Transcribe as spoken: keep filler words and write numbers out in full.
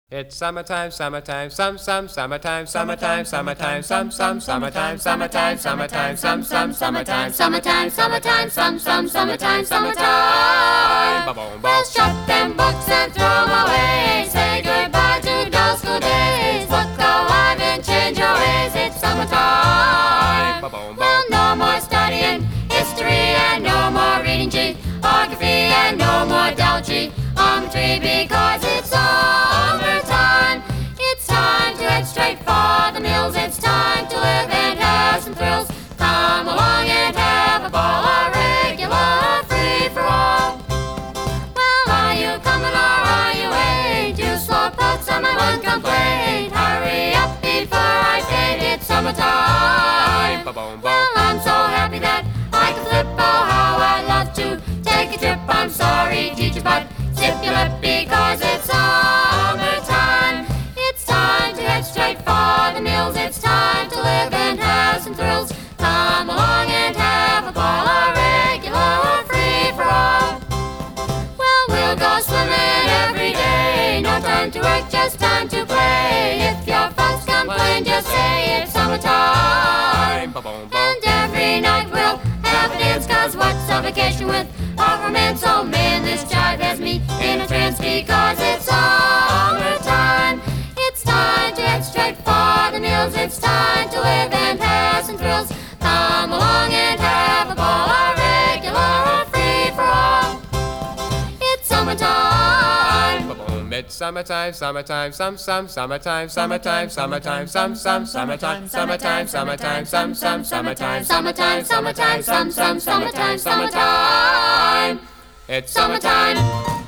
It's summertime, summertime, some, some, summertime, summertime, summertime, some, some, summertime, summertime, summertime, some, some, summertime, Summertime, summertime, some, some, summertime, summertime. Ba-boom, Well, ba. shut them books and throw 'em away. Say goodbye to dull school days. Look alive and change your ways. It's summertime. Ba-boom, ba. Well, no more studying history and no more reading geography and no more geology on the tree because it's summertime. It's time to head straight for the mills. It's time to live and have some thrills. Come along and have a ball, a regular free-for-all. Well, are you coming or are you wait? You slow boats on my one complaint. Hurry up before I fade. It's summertime. Ba-boom, ba. Well, I'm so happy that I can flip. Oh, how I'd love to take a trip. I'm sorry, teacher, but zip your lip because it's summertime. It's time to head straight for the mills. It's time to live and have some thrills. Come along and have a ball, a regular free-for-all. Well, we'll go swimming every day. No time to work, just time to play. If your folks complain, just say it's summertime. Ba-boom, ba. And every night we'll have a dance, cause what's a vacation with a romance? Oh man, this jive has me in a trance because it's summertime. It's time to head straight for the mills. It's time to live and have some thrills. Come along and have a ball, a regular free-for-all. It's summertime. Ba-boom. It's summertime, summertime, some, some, summertime, summertime, summertime, some, some, summertime, summertime, summertime, some, some, summertime, Summertime, summertime, some, some, summertime, summertime. It's Summertime.